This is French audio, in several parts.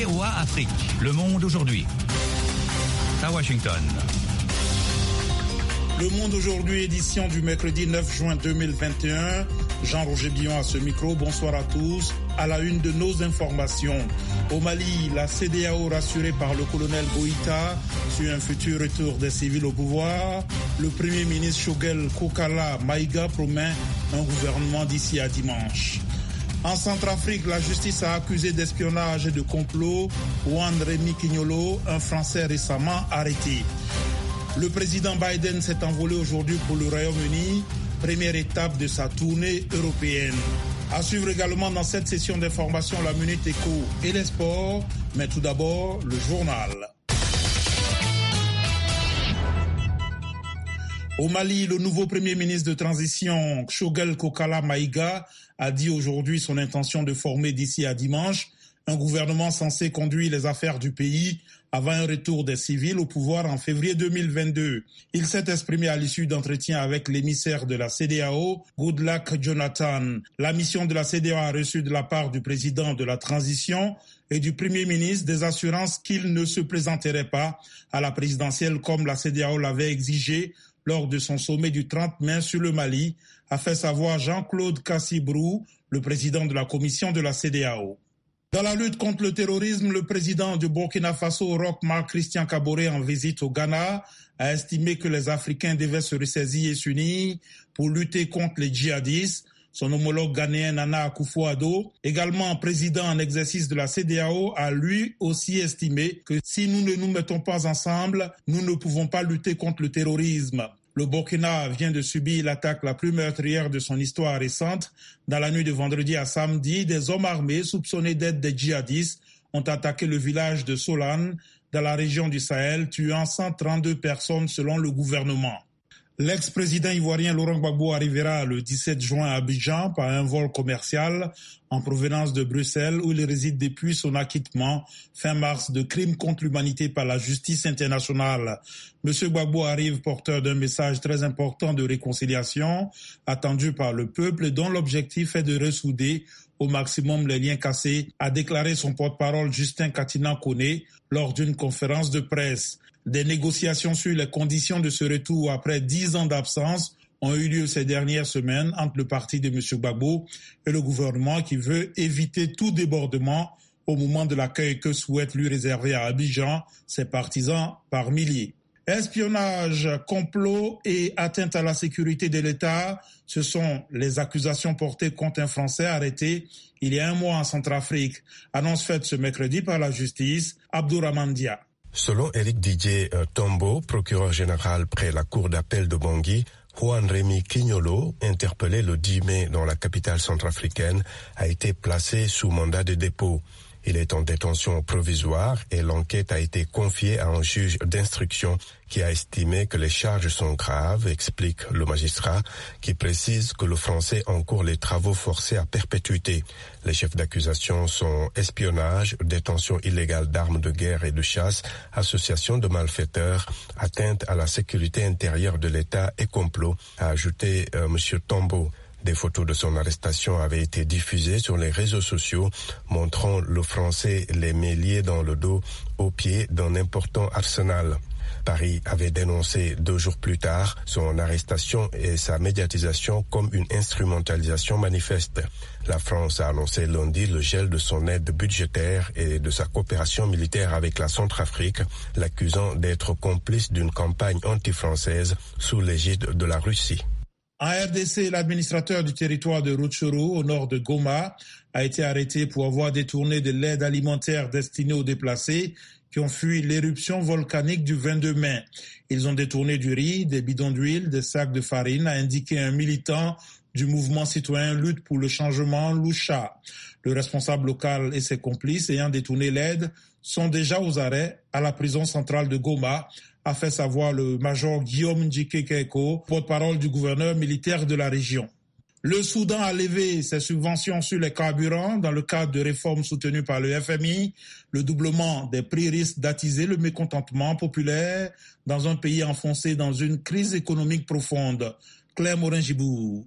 VOA Afrique. Le monde aujourd'hui. À Washington. Le Monde aujourd'hui, édition du mercredi 9 juin 2021. Jean-Roger Billon à ce micro. Bonsoir à tous. À la une de nos informations. Au Mali, la CEDEAO rassurée par le colonel Goïta sur un futur retour des civils au pouvoir. Le Premier ministre Choguel Kokala Maïga promet un gouvernement d'ici à dimanche. En Centrafrique, la justice a accusé d'espionnage et de complot Juan Rémy Quignolo, un Français récemment arrêté. Le président Biden s'est envolé aujourd'hui pour le Royaume-Uni, première étape de sa tournée européenne. À suivre également dans cette session d'information la Minute Éco et les sports, mais tout d'abord le journal. Au Mali, le nouveau Premier ministre de transition, Choguel Kokala Maïga, a dit aujourd'hui son intention de former d'ici à dimanche un gouvernement censé conduire les affaires du pays avant un retour des civils au pouvoir en février 2022. Il s'est exprimé à l'issue d'entretiens avec l'émissaire de la CEDEAO, Goodluck Jonathan. La mission de la CEDEAO a reçu de la part du président de la transition et du Premier ministre des assurances qu'il ne se présenterait pas à la présidentielle comme la CEDEAO l'avait exigé lors de son sommet du 30 mai sur le Mali, a fait savoir Jean-Claude Cassibrou, le président de la commission de la CEDEAO. Dans la lutte contre le terrorisme, le président du Burkina Faso, Roch Marc Christian Kaboré, en visite au Ghana, a estimé que les Africains devaient se ressaisir et s'unir pour lutter contre les djihadistes. Son homologue ghanéen Nana Akufo-Addo, également président en exercice de la CEDEAO, a lui aussi estimé que si nous ne nous mettons pas ensemble, nous ne pouvons pas lutter contre le terrorisme. Le Burkina vient de subir l'attaque la plus meurtrière de son histoire récente. Dans la nuit de vendredi à samedi, des hommes armés soupçonnés d'être des djihadistes ont attaqué le village de Solane, dans la région du Sahel, tuant 132 personnes selon le gouvernement. L'ex-président ivoirien Laurent Gbagbo arrivera le 17 juin à Abidjan par un vol commercial en provenance de Bruxelles où il réside depuis son acquittement fin mars de crimes contre l'humanité par la justice internationale. Monsieur Gbagbo arrive porteur d'un message très important de réconciliation attendu par le peuple et dont l'objectif est de ressouder au maximum les liens cassés, a déclaré son porte-parole Justin Katinan-Koné lors d'une conférence de presse. Des négociations sur les conditions de ce retour après 10 ans d'absence ont eu lieu ces dernières semaines entre le parti de M. Gbagbo et le gouvernement qui veut éviter tout débordement au moment de l'accueil que souhaite lui réserver à Abidjan ses partisans par milliers. Espionnage, complot et atteinte à la sécurité de l'État, ce sont les accusations portées contre un Français arrêté il y a un mois en Centrafrique. Annonce faite ce mercredi par la justice, Abdourahmane Dia. Selon Éric Didier Tombo, procureur général près la cour d'appel de Bangui, Juan Rémy Quignolo, interpellé le 10 mai dans la capitale centrafricaine, a été placé sous mandat de dépôt. Il est en détention provisoire et l'enquête a été confiée à un juge d'instruction qui a estimé que les charges sont graves, explique le magistrat, qui précise que le Français encourt les travaux forcés à perpétuité. Les chefs d'accusation sont espionnage, détention illégale d'armes de guerre et de chasse, association de malfaiteurs, atteinte à la sécurité intérieure de l'État et complot, a ajouté M. Tombo. Des photos de son arrestation avaient été diffusées sur les réseaux sociaux, montrant le Français les mains liées dans le dos au pied d'un important arsenal. Paris avait dénoncé 2 jours plus tard son arrestation et sa médiatisation comme une instrumentalisation manifeste. La France a annoncé lundi le gel de son aide budgétaire et de sa coopération militaire avec la Centrafrique, l'accusant d'être complice d'une campagne anti-française sous l'égide de la Russie. En RDC, l'administrateur du territoire de Rutshuru, au nord de Goma, a été arrêté pour avoir détourné de l'aide alimentaire destinée aux déplacés qui ont fui l'éruption volcanique du 22 mai. Ils ont détourné du riz, des bidons d'huile, des sacs de farine, a indiqué un militant du mouvement citoyen Lutte pour le changement, Loucha. Le responsable local et ses complices ayant détourné l'aide sont déjà aux arrêts à la prison centrale de Goma, a fait savoir le major Guillaume Ndjike-Keko, porte-parole du gouverneur militaire de la région. Le Soudan a levé ses subventions sur les carburants dans le cadre de réformes soutenues par le FMI. Le doublement des prix risque d'attiser le mécontentement populaire dans un pays enfoncé dans une crise économique profonde. Claire Morin-Gibou.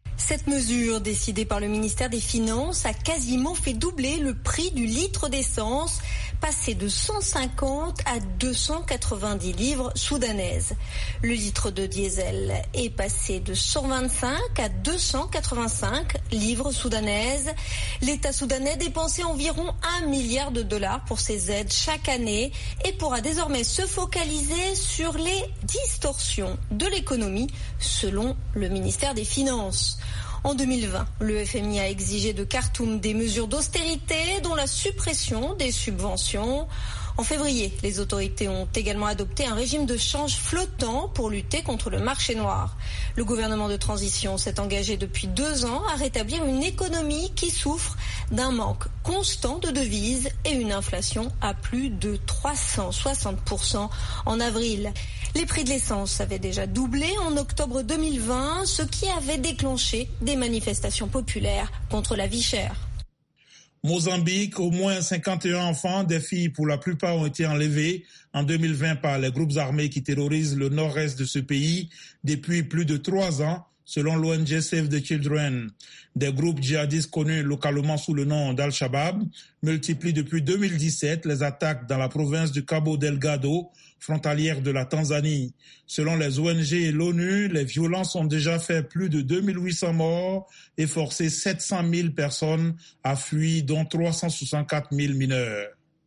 Cette mesure décidée par le ministère des Finances a quasiment fait doubler le prix du litre d'essence, passé de 150 à 290 livres soudanaises. Le litre de diesel est passé de 125 à 285 livres soudanaises. L'État soudanais dépensait environ $1 milliard pour ces aides chaque année et pourra désormais se focaliser sur les distorsions de l'économie, selon le ministère des Finances. En 2020, le FMI a exigé de Khartoum des mesures d'austérité, dont la suppression des subventions. En février, les autorités ont également adopté un régime de change flottant pour lutter contre le marché noir. Le gouvernement de transition s'est engagé depuis 2 ans à rétablir une économie qui souffre d'un manque constant de devises et une inflation à plus de 360% en avril. Les prix de l'essence avaient déjà doublé en octobre 2020, ce qui avait déclenché des manifestations populaires contre la vie chère. Mozambique, au moins 51 enfants, des filles pour la plupart, ont été enlevés en 2020 par les groupes armés qui terrorisent le nord-est de ce pays depuis plus de 3 ans, selon l'ONG Save the Children. Des groupes djihadistes connus localement sous le nom d'Al-Shabaab multiplient depuis 2017 les attaques dans la province du Cabo Delgado, frontalière de la Tanzanie. Selon les ONG et l'ONU, les violences ont déjà fait plus de 2800 morts et forcé 700 000 personnes à fuir, dont 364 000 mineurs.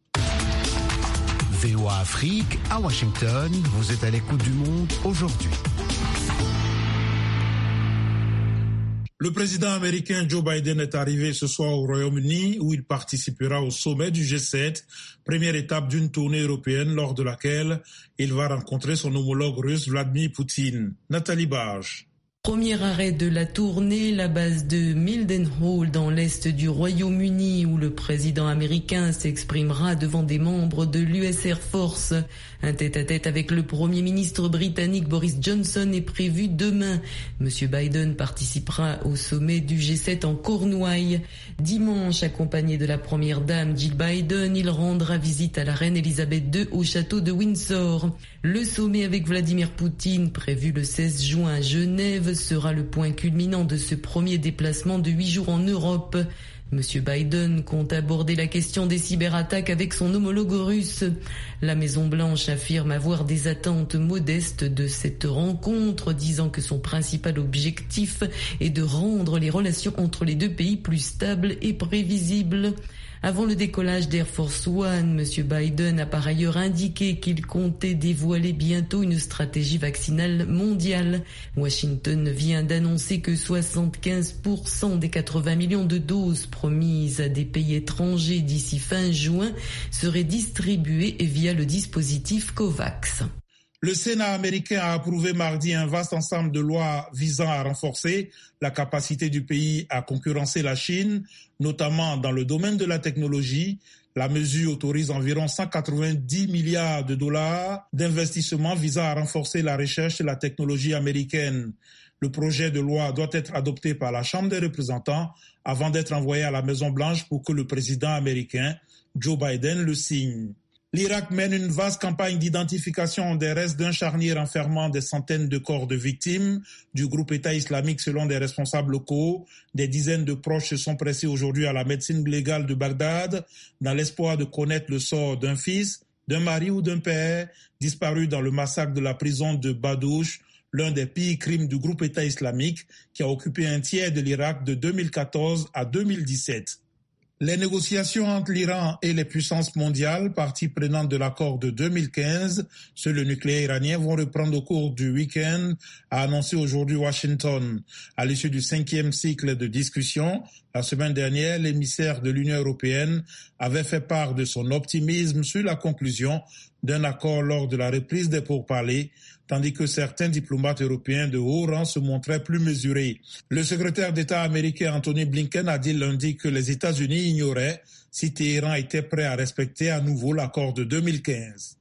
VOA Afrique, à Washington, vous êtes à l'écoute du Monde aujourd'hui. Le président américain Joe Biden est arrivé ce soir au Royaume-Uni où il participera au sommet du G7, première étape d'une tournée européenne lors de laquelle il va rencontrer son homologue russe Vladimir Poutine. Nathalie Barge. Premier arrêt de la tournée, la base de Mildenhall dans l'est du Royaume-Uni où le président américain s'exprimera devant des membres de l'US Air Force. Un tête-à-tête avec le premier ministre britannique Boris Johnson est prévu demain. Monsieur Biden participera au sommet du G7 en Cornouailles. Dimanche, accompagné de la première dame Jill Biden, il rendra visite à la reine Elisabeth II au château de Windsor. Le sommet avec Vladimir Poutine, prévu le 16 juin à Genève, sera le point culminant de ce premier déplacement de 8 jours en Europe. Monsieur Biden compte aborder la question des cyberattaques avec son homologue russe. La Maison-Blanche affirme avoir des attentes modestes de cette rencontre, disant que son principal objectif est de rendre les relations entre les deux pays plus stables et prévisibles. Avant le décollage d'Air Force One, M. Biden a par ailleurs indiqué qu'il comptait dévoiler bientôt une stratégie vaccinale mondiale. Washington vient d'annoncer que 75% des 80 millions de doses promises à des pays étrangers d'ici fin juin seraient distribuées via le dispositif COVAX. Le Sénat américain a approuvé mardi un vaste ensemble de lois visant à renforcer la capacité du pays à concurrencer la Chine, notamment dans le domaine de la technologie. La mesure autorise environ 190 milliards de dollars d'investissements visant à renforcer la recherche et la technologie américaine. Le projet de loi doit être adopté par la Chambre des représentants avant d'être envoyé à la Maison-Blanche pour que le président américain, Joe Biden, le signe. L'Irak mène une vaste campagne d'identification des restes d'un charnier enfermant des centaines de corps de victimes du groupe État islamique selon des responsables locaux. Des dizaines de proches se sont pressés aujourd'hui à la médecine légale de Bagdad dans l'espoir de connaître le sort d'un fils, d'un mari ou d'un père disparu dans le massacre de la prison de Badouche, l'un des pires crimes du groupe État islamique qui a occupé un tiers de l'Irak de 2014 à 2017. Les négociations entre l'Iran et les puissances mondiales, parties prenantes de l'accord de 2015 sur le nucléaire iranien, vont reprendre au cours du week-end, a annoncé aujourd'hui Washington. À l'issue du 5e cycle de discussion, la semaine dernière, l'émissaire de l'Union européenne avait fait part de son optimisme sur la conclusion d'un accord lors de la reprise des pourparlers, tandis que certains diplomates européens de haut rang se montraient plus mesurés. Le secrétaire d'État américain Anthony Blinken a dit lundi que les États-Unis ignoraient si Téhéran était prêt à respecter à nouveau l'accord de 2015.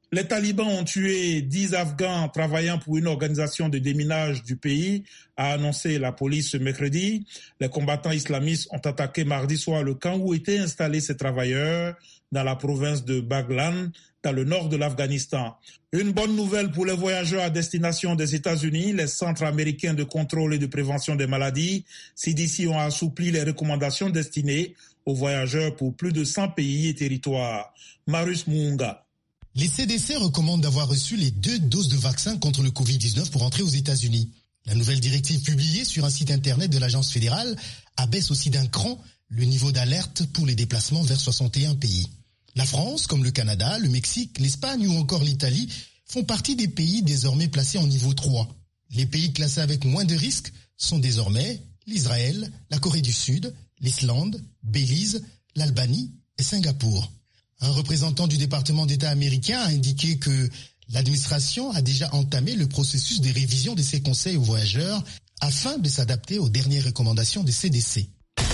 Les talibans ont tué 10 Afghans travaillant pour une organisation de déminage du pays, a annoncé la police ce mercredi. Les combattants islamistes ont attaqué mardi soir le camp où étaient installés ces travailleurs dans la province de Baghlan, dans le nord de l'Afghanistan. Une bonne nouvelle pour les voyageurs à destination des États-Unis. Les centres américains de contrôle et de prévention des maladies, CDC, ont assoupli les recommandations destinées aux voyageurs pour plus de 100 pays et territoires. Marius Muunga. Les CDC recommandent d'avoir reçu les 2 doses de vaccin contre le Covid-19 pour entrer aux États-Unis. La nouvelle directive publiée sur un site internet de l'agence fédérale abaisse aussi d'un cran le niveau d'alerte pour les déplacements vers 61 pays. La France, comme le Canada, le Mexique, l'Espagne ou encore l'Italie, font partie des pays désormais placés en niveau 3. Les pays classés avec moins de risques sont désormais l'Israël, la Corée du Sud, l'Islande, Belize, l'Albanie et Singapour. Un représentant du département d'État américain a indiqué que l'administration a déjà entamé le processus de révision de ses conseils aux voyageurs afin de s'adapter aux dernières recommandations des CDC.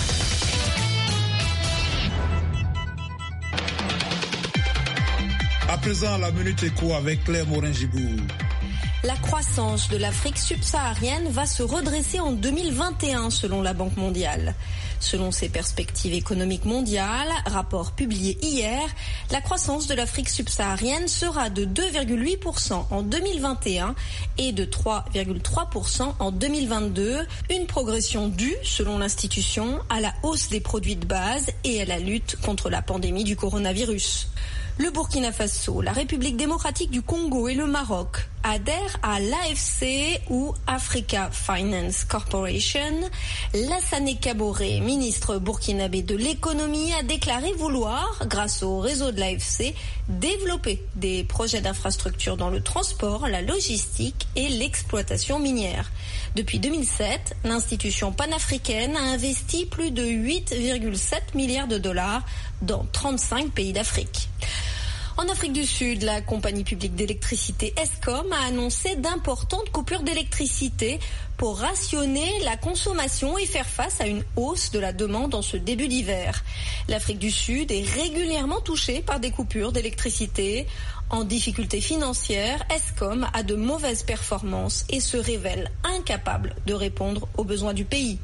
À présent, la Minute Éco avec Claire Morin-Gibour. La croissance de l'Afrique subsaharienne va se redresser en 2021 selon la Banque mondiale. Selon ses perspectives économiques mondiales, rapport publié hier, la croissance de l'Afrique subsaharienne sera de 2,8% en 2021 et de 3,3% en 2022, une progression due, selon l'institution, à la hausse des produits de base et à la lutte contre la pandémie du coronavirus. Le Burkina Faso, la République démocratique du Congo et le Maroc adhèrent à l'AFC ou Africa Finance Corporation. Lassane Kaboré, ministre burkinabé de l'économie, a déclaré vouloir, grâce au réseau de l'AFC, développer des projets d'infrastructure dans le transport, la logistique et l'exploitation minière. Depuis 2007, l'institution panafricaine a investi plus de 8,7 milliards de dollars dans 35 pays d'Afrique. En Afrique du Sud, la compagnie publique d'électricité Eskom a annoncé d'importantes coupures d'électricité pour rationner la consommation et faire face à une hausse de la demande en ce début d'hiver. L'Afrique du Sud est régulièrement touchée par des coupures d'électricité. En difficulté financière, Eskom a de mauvaises performances et se révèle incapable de répondre aux besoins du pays.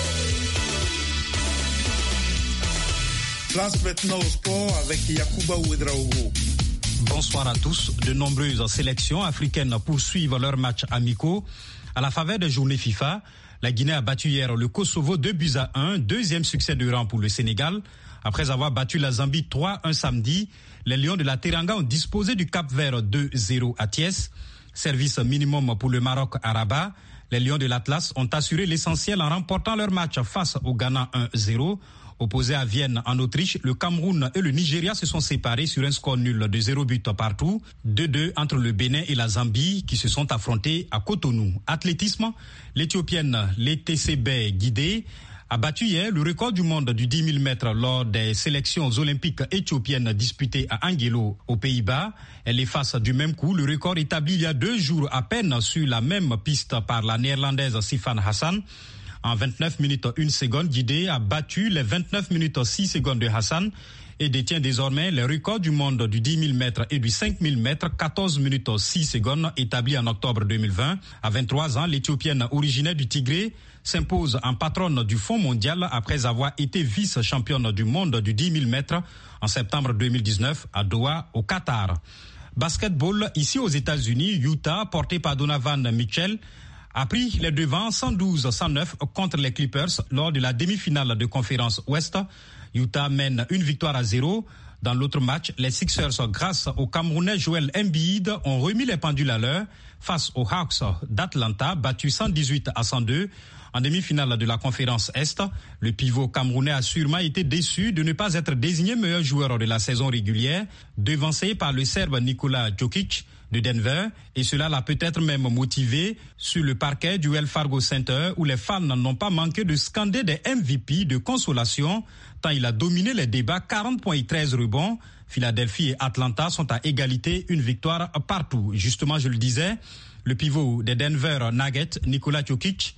Place maintenant au sport avec Yacouba Ouedraogo. Bonsoir à tous. De nombreuses sélections africaines poursuivent leurs matchs amicaux. À la faveur des journées FIFA, la Guinée a battu hier le Kosovo 2-1, deuxième succès de rang pour le Sénégal. Après avoir battu la Zambie 3-1 samedi, les Lions de la Teranga ont disposé du Cap-Vert 2-0 à Thiès. Service minimum pour le Maroc à Rabat. Les Lions de l'Atlas ont assuré l'essentiel en remportant leur match face au Ghana 1-0. Opposés à Vienne en Autriche, le Cameroun et le Nigeria se sont séparés sur un score nul de 0 but partout. 2-2 entre le Bénin et la Zambie qui se sont affrontés à Cotonou. Athlétisme, l'Éthiopienne Letesebe Guidé a battu hier le record du monde du 10 000 mètres lors des sélections olympiques éthiopiennes disputées à Angelo aux Pays-Bas. Elle efface du même coup le record établi il y a 2 jours à peine sur la même piste par la néerlandaise Sifan Hassan. En 29 minutes 1 seconde, Guidé a battu les 29 minutes 6 secondes de Hassan et détient désormais les records du monde du 10 000 mètres et du 5 000 mètres, 14 minutes 6 secondes, établis en octobre 2020. À 23 ans, l'Éthiopienne originaire du Tigré s'impose en patronne du Fonds mondial après avoir été vice-championne du monde du 10 000 mètres en septembre 2019 à Doha, au Qatar. Basketball, ici aux États-Unis, Utah, porté par Donovan Mitchell, a pris les devants 112-109 contre les Clippers lors de la demi-finale de conférence Ouest. Utah mène une victoire à 0. Dans l'autre match, les Sixers, grâce au Camerounais Joel Embiid, ont remis les pendules à l'heure face aux Hawks d'Atlanta, battus 118-102. En demi-finale de la conférence Est, le pivot camerounais a sûrement été déçu de ne pas être désigné meilleur joueur de la saison régulière, devancé par le Serbe Nikola Jokic de Denver, et cela l'a peut-être même motivé sur le parquet du Wells Fargo Center où les fans n'ont pas manqué de scander des MVP de consolation tant il a dominé les débats, 40 points et 13 rebonds. Philadelphie et Atlanta sont à égalité, une victoire partout. Justement, je le disais, le pivot des Denver Nuggets, Nikola Jokic,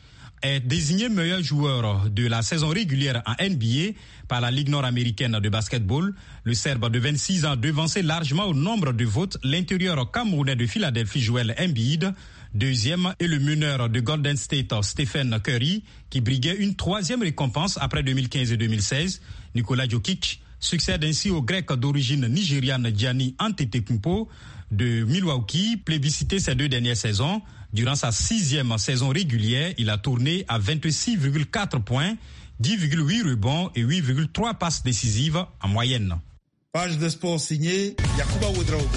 est désigné meilleur joueur de la saison régulière en NBA par la Ligue nord-américaine de basketball. Le Serbe de 26 ans devançait largement au nombre de votes l'intérieur camerounais de Philadelphie Joel Embiid. Deuxième est le meneur de Golden State Stephen Curry qui briguait une troisième récompense après 2015 et 2016. Nikola Jokic succède ainsi au grec d'origine nigériane Giannis Antetokounmpo de Milwaukee, plébiscité ces 2 dernières saisons. Durant sa 6e saison régulière, il a tourné à 26,4 points, 10,8 rebonds et 8,3 passes décisives en moyenne. Page de sport signée Yacouba Ouedraogo.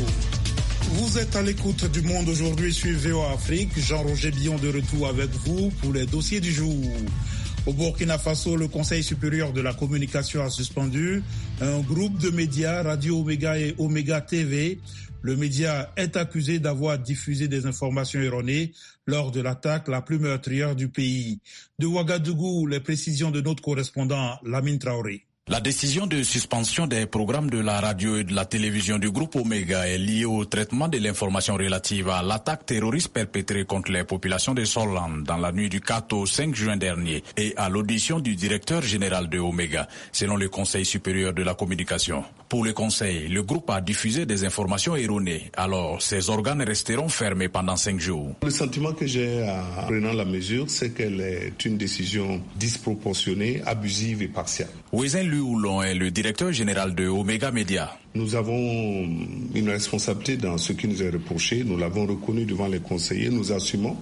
Vous êtes à l'écoute du Monde aujourd'hui sur VOA Afrique. Jean-Roger Billon de retour avec vous pour les dossiers du jour. Au Burkina Faso, le Conseil supérieur de la communication a suspendu un groupe de médias, Radio Omega et Omega TV. Le média est accusé d'avoir diffusé des informations erronées lors de l'attaque la plus meurtrière du pays. De Ouagadougou, les précisions de notre correspondant Lamine Traoré. La décision de suspension des programmes de la radio et de la télévision du groupe Omega est liée au traitement de l'information relative à l'attaque terroriste perpétrée contre les populations de Sorlan dans la nuit du 4 au 5 juin dernier et à l'audition du directeur général de Omega, selon le Conseil supérieur de la communication. Pour le Conseil, le groupe a diffusé des informations erronées, alors ces organes resteront fermés pendant 5 jours. Le sentiment que j'ai en prenant la mesure, c'est qu'elle est une décision disproportionnée, abusive et partielle. Oulon est le directeur général de Omega Media. Nous avons une responsabilité dans ce qui nous est reproché. Nous l'avons reconnu devant les conseillers. Nous assumons.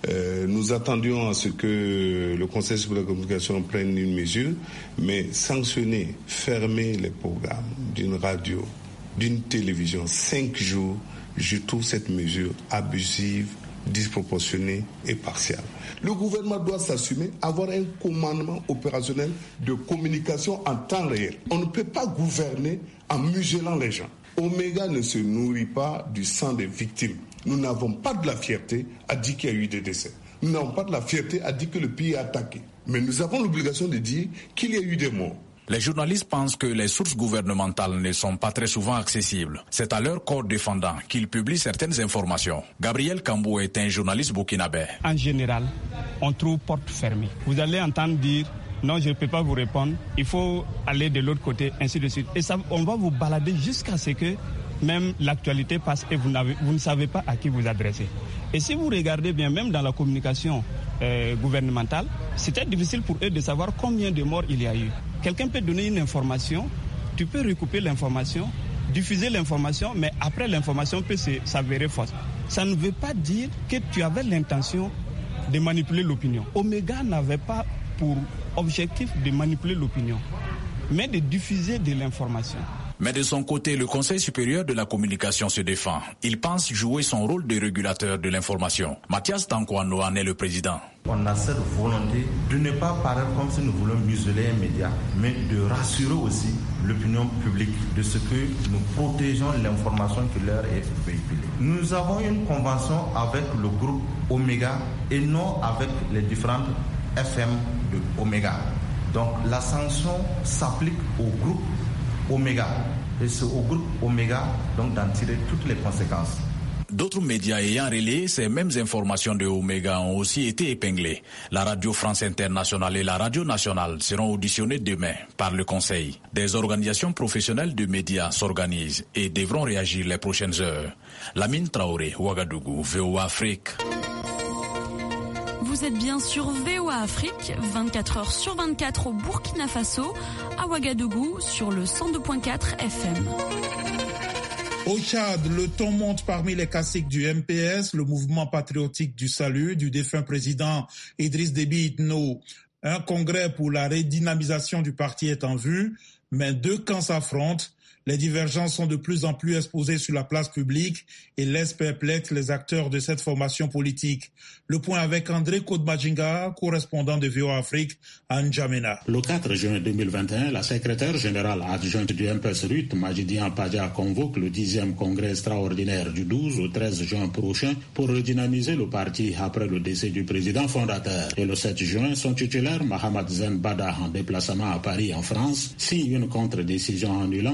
Nous attendions à ce que le Conseil supérieur de la communication prenne une mesure, mais sanctionner, fermer les programmes d'une radio, d'une télévision 5 jours, je trouve cette mesure abusive, disproportionnée et partielle. Le gouvernement doit s'assumer, avoir un commandement opérationnel de communication en temps réel. On ne peut pas gouverner en muselant les gens. Omega ne se nourrit pas du sang des victimes. Nous n'avons pas de la fierté à dire qu'il y a eu des décès. Nous n'avons pas de la fierté à dire que le pays est attaqué. Mais nous avons l'obligation de dire qu'il y a eu des morts. Les journalistes pensent que les sources gouvernementales ne sont pas très souvent accessibles. C'est à leur corps défendant qu'ils publient certaines informations. Gabriel Kambou est un journaliste burkinabé. En général, on trouve porte fermée. Vous allez entendre dire « non, je ne peux pas vous répondre, il faut aller de l'autre côté », ainsi de suite. Et ça, on va vous balader jusqu'à ce que même l'actualité passe et vous ne savez pas à qui vous adresser. Et si vous regardez bien, même dans la communication gouvernementale, c'était difficile pour eux de savoir combien de morts il y a eu. Quelqu'un peut donner une information, tu peux recouper l'information, diffuser l'information, mais après l'information peut s'avérer fausse. Ça ne veut pas dire que tu avais l'intention de manipuler l'opinion. Omega n'avait pas pour objectif de manipuler l'opinion, mais de diffuser de l'information. Mais de son côté, le Conseil supérieur de la communication se défend. Il pense jouer son rôle de régulateur de l'information. Mathias Tankwano en est le président. On a cette volonté de ne pas paraître comme si nous voulons museler un média, mais de rassurer aussi l'opinion publique de ce que nous protégeons l'information qui leur est véhiculée. Nous avons une convention avec le groupe Omega et non avec les différentes FM de Omega. Donc la sanction s'applique au groupe Omega. Et c'est au groupe Omega donc d'en tirer toutes les conséquences. D'autres médias ayant relayé ces mêmes informations de Omega ont aussi été épinglés. La radio France Internationale et la radio nationale seront auditionnées demain par le Conseil. Des organisations professionnelles de médias s'organisent et devront réagir les prochaines heures. Lamine Traoré, Ouagadougou, VOA Afrique. Vous êtes bien sur VOA Afrique, 24 heures sur 24 au Burkina Faso, à Ouagadougou sur le 102.4 FM. Au Tchad, le ton monte parmi les caciques du MPS, le mouvement patriotique du salut du défunt président Idriss Déby Itno. Un congrès pour la redynamisation du parti est en vue, mais 2 camps s'affrontent. Les divergences sont de plus en plus exposées sur la place publique et laissent perplexes les acteurs de cette formation politique. Le point avec André Kodmajinga, correspondant de VOA Afrique à N'Djamena. Le 4 juin 2021, la secrétaire générale adjointe du MPS RUT, Majidian Padja, convoque le 10e congrès extraordinaire du 12 au 13 juin prochain pour redynamiser le parti après le décès du président fondateur. Et le 7 juin, son titulaire, Mohamed Zen Bada, en déplacement à Paris en France, signe une contre-décision annulant ce congrès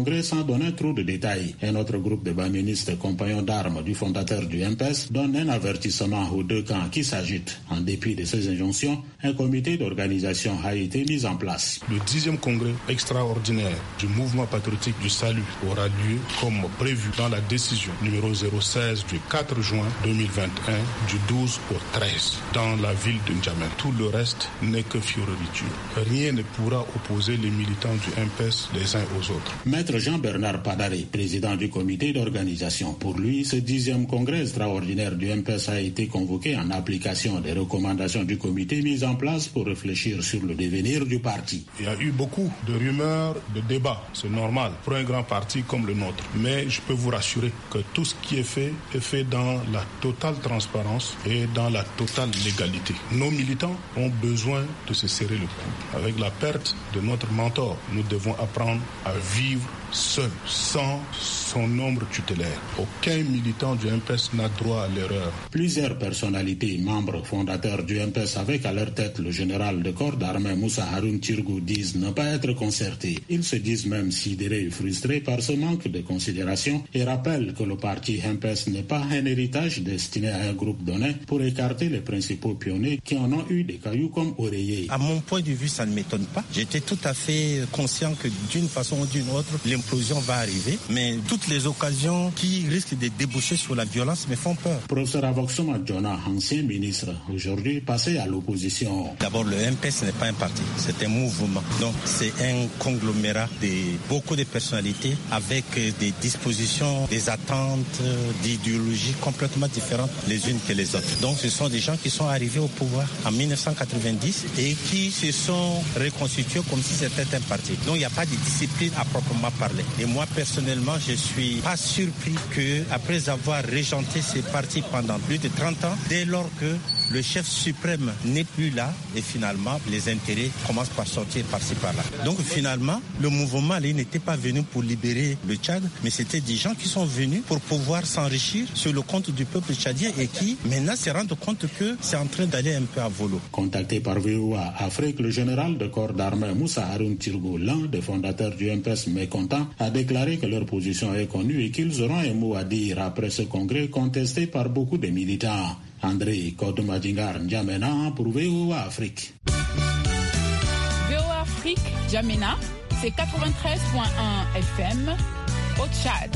congrès sans donner trop de détails. Un autre groupe de baministes compagnons d'armes du fondateur du MPS donne un avertissement aux deux camps qui s'agitent. En dépit de ces injonctions, un comité d'organisation a été mis en place. Le 10e congrès extraordinaire du mouvement patriotique du salut aura lieu comme prévu dans la décision numéro 016 du 4 juin 2021 du 12 au 13 dans la ville de N'Djamena. Tout le reste n'est que fioriture. Rien ne pourra opposer les militants du MPS les uns aux autres. Maître Jean-Bernard Padare, président du comité d'organisation. Pour lui, ce 10e congrès extraordinaire du MPS a été convoqué en application des recommandations du comité mises en place pour réfléchir sur le devenir du parti. Il y a eu beaucoup de rumeurs, de débats. C'est normal pour un grand parti comme le nôtre. Mais je peux vous rassurer que tout ce qui est fait dans la totale transparence et dans la totale légalité. Nos militants ont besoin de se serrer le coude. Avec la perte de notre mentor, nous devons apprendre à vivre seul, sans son ombre tutélaire. Aucun militant du MPS n'a droit à l'erreur. Plusieurs personnalités, membres fondateurs du MPS avec à leur tête le général de corps d'armée Moussa Haroun Tirgou disent ne pas être concertés. Ils se disent même sidérés et frustrés par ce manque de considération et rappellent que le parti MPS n'est pas un héritage destiné à un groupe donné pour écarter les principaux pionniers qui en ont eu des cailloux comme oreillers. À mon point de vue, ça ne m'étonne pas. J'étais tout à fait conscient que d'une façon ou d'une autre, l'implosion va arriver, mais toutes les occasions qui risquent de déboucher sur la violence me font peur. Professeur Avoxoma Djona, ancien ministre, aujourd'hui passé à l'opposition. D'abord, le MPS n'est pas un parti, c'est un mouvement. Donc, c'est un conglomérat de beaucoup de personnalités avec des dispositions, des attentes, d'idéologies complètement différentes les unes que les autres. Donc, ce sont des gens qui sont arrivés au pouvoir en 1990 et qui se sont reconstitués comme si c'était un parti. Donc, il n'y a pas de discipline à proprement parler. Et moi, personnellement, je suis pas surpris que, après avoir régenté ces partis pendant plus de 30 ans, dès lors que le chef suprême n'est plus là et finalement les intérêts commencent par sortir par-ci par-là. Donc finalement, le mouvement il n'était pas venu pour libérer le Tchad, mais c'était des gens qui sont venus pour pouvoir s'enrichir sur le compte du peuple tchadien et qui maintenant se rendent compte que c'est en train d'aller un peu à volo. Contacté par VOA Afrique, le général de corps d'armée Moussa Haroun Tirgou, l'un des fondateurs du MPS mécontent, a déclaré que leur position est connue et qu'ils auront un mot à dire après ce congrès contesté par beaucoup de militants. André Kodomadingar N'Djamena pour VOA Afrique. VOA Afrique, N'Djamena, c'est 93.1 FM au Tchad.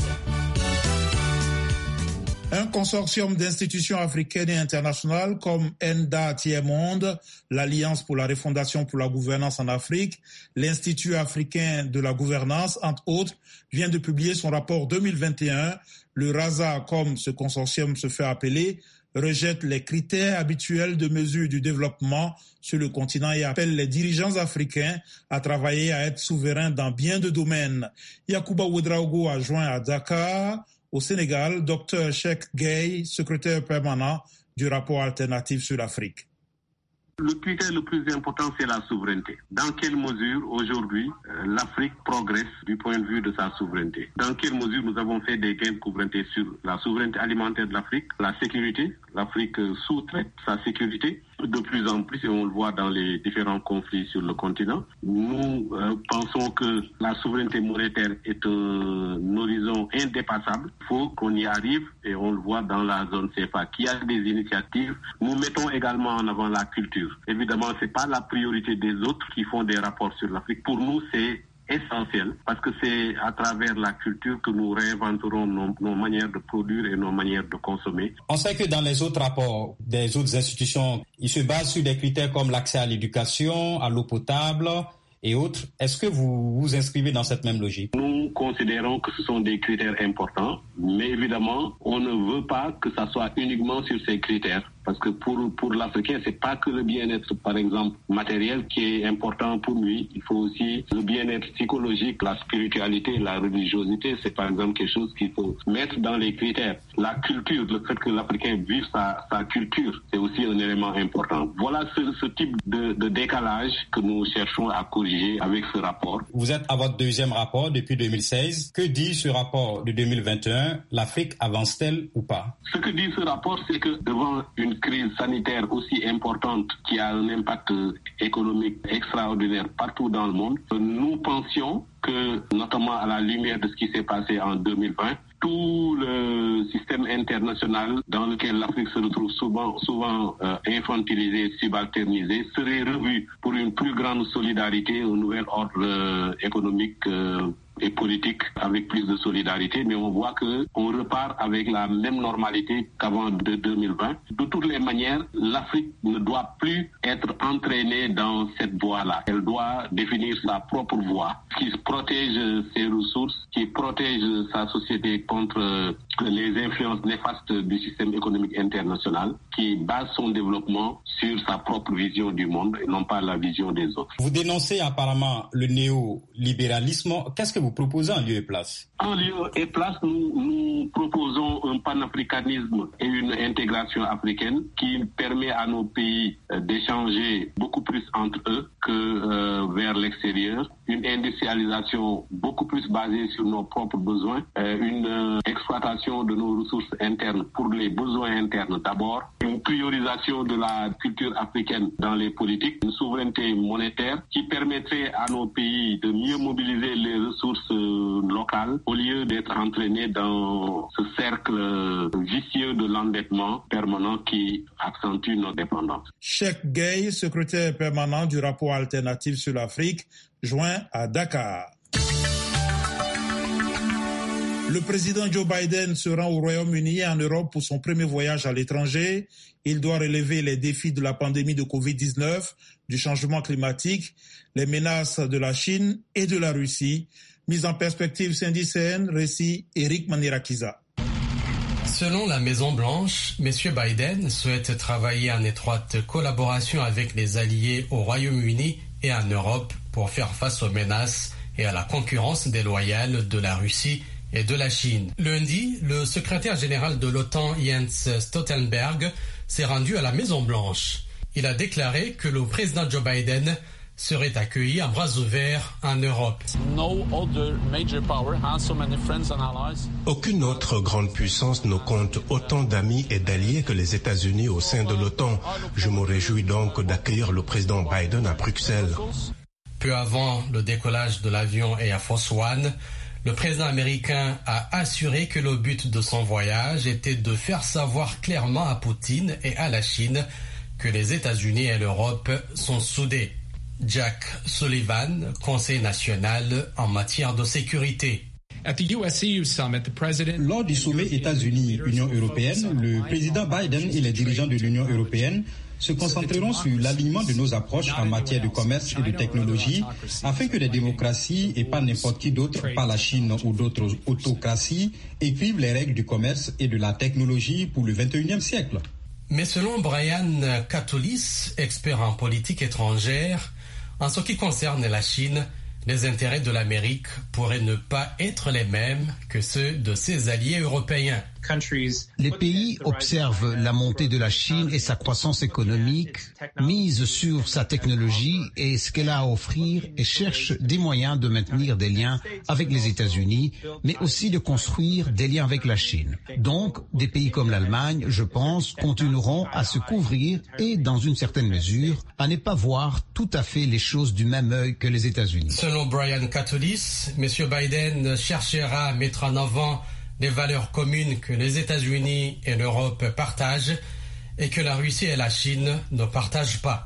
Un consortium d'institutions africaines et internationales comme ENDA Tiers-Monde, l'Alliance pour la refondation pour la gouvernance en Afrique, l'Institut africain de la gouvernance, entre autres, vient de publier son rapport 2021. Le RASA, comme ce consortium se fait appeler, rejette les critères habituels de mesure du développement sur le continent et appelle les dirigeants africains à travailler à être souverains dans bien de domaines. Yacouba Ouedraogo a joint à Dakar, au Sénégal, Dr Cheikh Gueye, secrétaire permanent du rapport alternatif sur l'Afrique. Le critère le plus important, c'est la souveraineté. Dans quelle mesure, aujourd'hui, l'Afrique progresse du point de vue de sa souveraineté? Dans quelle mesure nous avons fait des gains de souveraineté sur la souveraineté alimentaire de l'Afrique, la sécurité? L'Afrique sous-traite sa sécurité de plus en plus et on le voit dans les différents conflits sur le continent. Nous pensons que la souveraineté monétaire est un horizon indépassable. Il faut qu'on y arrive et on le voit dans la zone CFA qui a des initiatives. Nous mettons également en avant la culture. Évidemment, c'est pas la priorité des autres qui font des rapports sur l'Afrique. Pour nous, c'est essentiel parce que c'est à travers la culture que nous réinventerons nos manières de produire et nos manières de consommer. On sait que dans les autres rapports des autres institutions, ils se basent sur des critères comme l'accès à l'éducation, à l'eau potable et autres. Est-ce que vous vous inscrivez dans cette même logique? Nous considérons que ce sont des critères importants, mais évidemment, on ne veut pas que ça soit uniquement sur ces critères. Parce que pour l'Africain, c'est pas que le bien-être, par exemple, matériel qui est important pour lui. Il faut aussi le bien-être psychologique, la spiritualité, la religiosité. C'est par exemple quelque chose qu'il faut mettre dans les critères. La culture, le fait que l'Africain vive sa culture, c'est aussi un élément important. Voilà ce type de décalage que nous cherchons à corriger avec ce rapport. Vous êtes à votre deuxième rapport depuis 2016. Que dit ce rapport de 2021? L'Afrique avance-t-elle ou pas? Ce que dit ce rapport, c'est que devant une une crise sanitaire aussi importante qui a un impact économique extraordinaire partout dans le monde. Nous pensions que, notamment à la lumière de ce qui s'est passé en 2020, tout le système international dans lequel l'Afrique se retrouve souvent infantilisé, subalternisé, serait revu pour une plus grande solidarité, un nouvel ordre économique et politique avec plus de solidarité, mais on voit qu'on repart avec la même normalité qu'avant de 2020. De toutes les manières, l'Afrique ne doit plus être entraînée dans cette voie-là. Elle doit définir sa propre voie, qui protège ses ressources, qui protège sa société contre les influences néfastes du système économique international, qui base son développement sur sa propre vision du monde et non pas la vision des autres. Vous dénoncez apparemment le néolibéralisme. Qu'est-ce que vous proposez en lieu et place? En lieu et place, nous proposons un panafricanisme et une intégration africaine qui permet à nos pays d'échanger beaucoup plus entre eux que vers l'extérieur, une industrialisation beaucoup plus basée sur nos propres besoins, une exploitation de nos ressources internes pour les besoins internes d'abord, une priorisation de la culture africaine dans les politiques, une souveraineté monétaire qui permettrait à nos pays de mieux mobiliser les ressources locales au lieu d'être entraînés dans ce cercle vicieux de l'endettement permanent qui accentue notre dépendance. Cheikh Gueye, secrétaire permanent du rapport alternatif sur l'Afrique, joint à Dakar. Le président Joe Biden se rend au Royaume-Uni et en Europe pour son premier voyage à l'étranger. Il doit relever les défis de la pandémie de Covid-19, du changement climatique, les menaces de la Chine et de la Russie. Mise en perspective, Cindy Sen, récit Eric Manirakiza. Selon la Maison-Blanche, M. Biden souhaite travailler en étroite collaboration avec les alliés au Royaume-Uni et en Europe pour faire face aux menaces et à la concurrence déloyale de la Russie et de la Chine. Lundi, le secrétaire général de l'OTAN, Jens Stoltenberg, s'est rendu à la Maison-Blanche. Il a déclaré que le président Joe Biden serait accueilli à bras ouverts en Europe. Aucune autre grande puissance ne compte autant d'amis et d'alliés que les États-Unis au sein de l'OTAN. Je me réjouis donc d'accueillir le président Biden à Bruxelles. Peu avant le décollage de l'avion Air Force One, le président américain a assuré que le but de son voyage était de faire savoir clairement à Poutine et à la Chine que les États-Unis et l'Europe sont soudés. Jack Sullivan, conseiller national en matière de sécurité. Lors du sommet États-Unis-Union européenne, le président Biden et les dirigeants de l'Union européenne se concentreront sur l'alignement de nos approches en matière de commerce et de technologie afin que les démocraties et pas n'importe qui d'autre, pas la Chine ou d'autres autocraties, écrivent les règles du commerce et de la technologie pour le 21e siècle. Mais selon Brian Katulis, expert en politique étrangère, en ce qui concerne la Chine, les intérêts de l'Amérique pourraient ne pas être les mêmes que ceux de ses alliés européens. Les pays observent la montée de la Chine et sa croissance économique, misent sur sa technologie et ce qu'elle a à offrir et cherchent des moyens de maintenir des liens avec les États-Unis, mais aussi de construire des liens avec la Chine. Donc, des pays comme l'Allemagne, je pense, continueront à se couvrir et, dans une certaine mesure, à ne pas voir tout à fait les choses du même œil que les États-Unis. Selon Brian Katulis, M. Biden cherchera à mettre en avant des valeurs communes que les États-Unis et l'Europe partagent et que la Russie et la Chine ne partagent pas.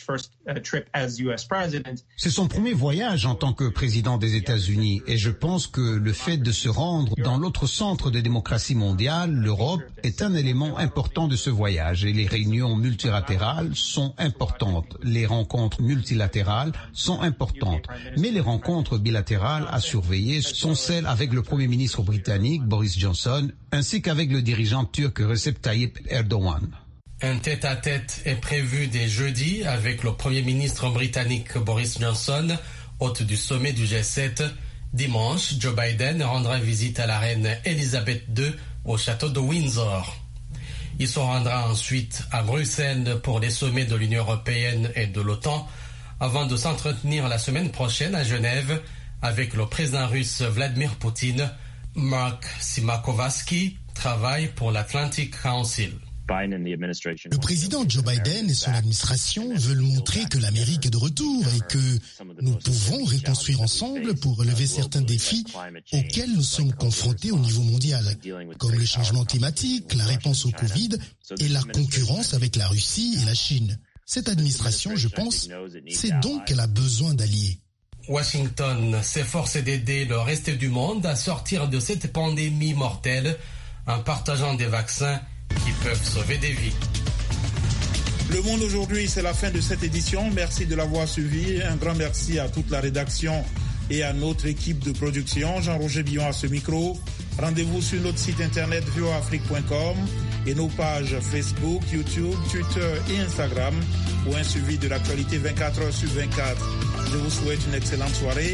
C'est son premier voyage en tant que président des États-Unis et je pense que le fait de se rendre dans l'autre centre de démocratie mondiale, l'Europe, est un élément important de ce voyage et les réunions multilatérales sont importantes. Les rencontres multilatérales sont importantes, mais les rencontres bilatérales à surveiller sont celles avec le Premier ministre britannique Boris Johnson ainsi qu'avec le dirigeant turc Recep Tayyip Erdogan. Un tête-à-tête est prévu dès jeudi avec le Premier ministre britannique Boris Johnson, hôte du sommet du G7. Dimanche, Joe Biden rendra visite à la reine Elisabeth II au château de Windsor. Il se rendra ensuite à Bruxelles pour les sommets de l'Union européenne et de l'OTAN avant de s'entretenir la semaine prochaine à Genève avec le président russe Vladimir Poutine. Mark Simakovsky travaille pour l'Atlantic Council. Le président Joe Biden et son administration veulent montrer que l'Amérique est de retour et que nous pouvons reconstruire ensemble pour relever certains défis auxquels nous sommes confrontés au niveau mondial, comme le changement climatique, la réponse au Covid et la concurrence avec la Russie et la Chine. Cette administration, je pense, c'est donc qu'elle a besoin d'alliés. Washington s'efforce d'aider le reste du monde à sortir de cette pandémie mortelle en partageant des vaccins qui peuvent sauver des vies. Le Monde aujourd'hui, c'est la fin de cette édition. Merci de l'avoir suivi. Un grand merci à toute la rédaction et à notre équipe de production. Jean-Roger Billon à ce micro. Rendez-vous sur notre site internet voaafrique.com et nos pages Facebook, YouTube, Twitter et Instagram pour un suivi de l'actualité 24 heures sur 24. Je vous souhaite une excellente soirée.